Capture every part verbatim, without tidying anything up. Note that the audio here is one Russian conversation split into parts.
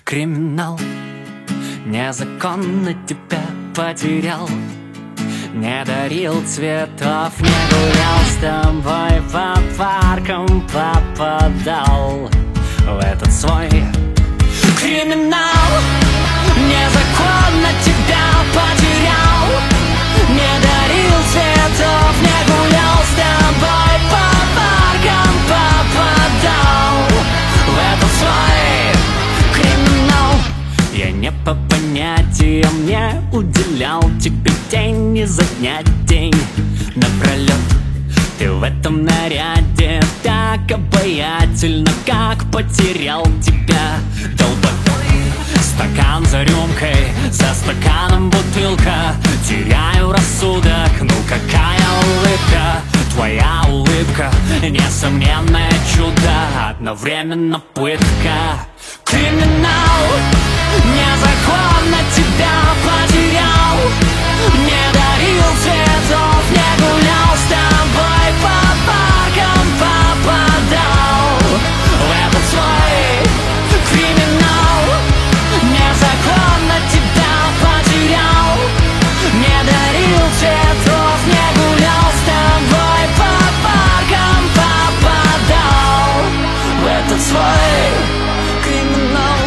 Криминал, незаконно тебя потерял, не дарил цветов, не гулял с тобой по паркам, попадал в этот свой криминал. Незаконно тебя потерял, не дарил цветов, не гулял с тобой по паркам, попадал в этот свой криминал. Я не по понятиям не уделял тебе день изо дня день напролет. Ты в этом наряде так обаятельно, как потерял тебя, долбоёб. Стакан за рюмкой, за стаканом бутылка, теряю рассудок, ну какая улыбка. Твоя улыбка, несомненное чудо, одновременно пытка. Криминал, незаконно тебя потерял, не дарил цветов, не гулял с тобой по паркам, попадал в этот свой криминал. Незаконно тебя потерял, не дарил цветов, не гулял с тобой по паркам, попадал в этот свой криминал.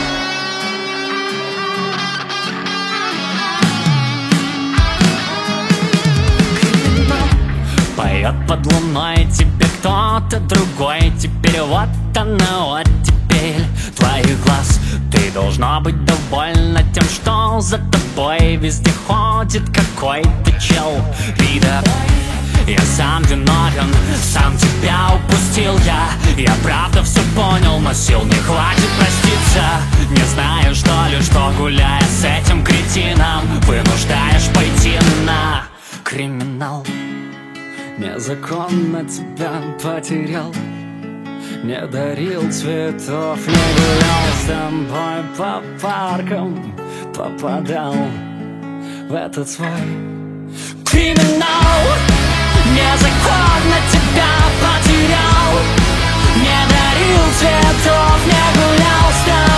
Поет под луной тебе кто-то другой, теперь вот она, вот теперь твоих глаз. Ты должна быть довольна тем, что за тобой везде ходит какой-то чел. Вида, я сам виновен, сам тебя упустил я. Я правда все понял, но сил не хватит проститься. Не знаю, что ли, что гуляя с этим кретином, вынуждаешь пойти на криминал. Незаконно тебя потерял, не дарил цветов, не гулял с тобой по паркам, попадал в этот свой криминал. Незаконно тебя потерял, не дарил цветов, не гулял с тобой